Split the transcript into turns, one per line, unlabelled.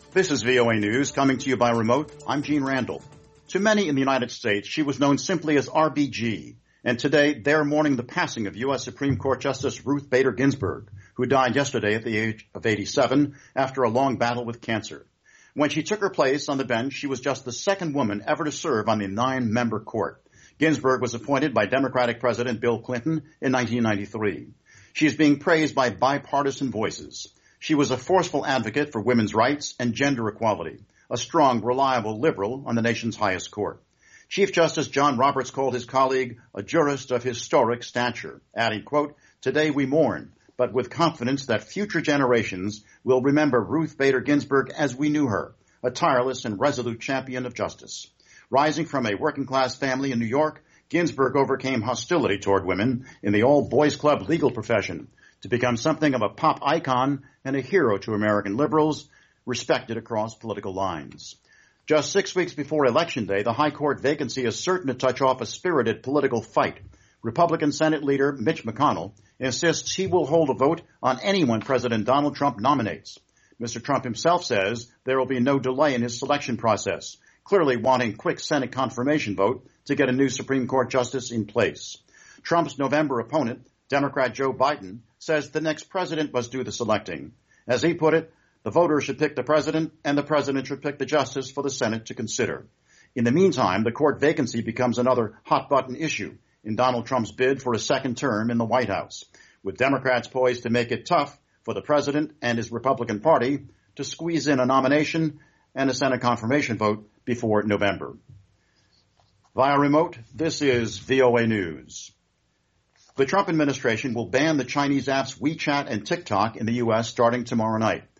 This is VOA News, coming to you by remote. I'm Gene Randall. To many in the United States, she was known simply as RBG, and today they're mourning the passing of U.S. Supreme Court Justice Ruth Bader Ginsburg, who died yesterday at the age of 87 after a long battle with cancer. When she took her place on the bench, she was just the second woman ever to serve on the 9-member court. Ginsburg was appointed by Democratic President Bill Clinton in 1993. She is being praised by bipartisan voices. She was a forceful advocate for women's rights and gender equality, a strong, reliable liberal on the nation's highest court. Chief Justice John Roberts called his colleague a jurist of historic stature, adding, quote, "Today we mourn, but with confidence that future generations will remember Ruth Bader Ginsburg as we knew her, a tireless and resolute champion of justice." Rising from a working-class family in New York, Ginsburg overcame hostility toward women in the all-boys club legal profession to become something of a pop icon and a hero to American liberals, respected across political lines. Just 6 weeks before Election Day, the High Court vacancy is certain to touch off a spirited political fight. Republican Senate leader Mitch McConnell insists he will hold a vote on anyone President Donald Trump nominates. Mr. Trump himself says there will be no delay in his selection process, clearly wanting quick Senate confirmation vote to get a new Supreme Court justice in place. Trump's November opponent, Democrat Joe Biden, says the next president must do the selecting. As he put it, the voters should pick the president, and the president should pick the justice for the Senate to consider. In the meantime, the court vacancy becomes another hot-button issue in Donald Trump's bid for a second term in the White House, with Democrats poised to make it tough for the president and his Republican Party to squeeze in a nomination and a Senate confirmation vote before November. Via remote, this is VOA News. The Trump administration will ban the Chinese apps WeChat and TikTok in the U.S. starting tomorrow night.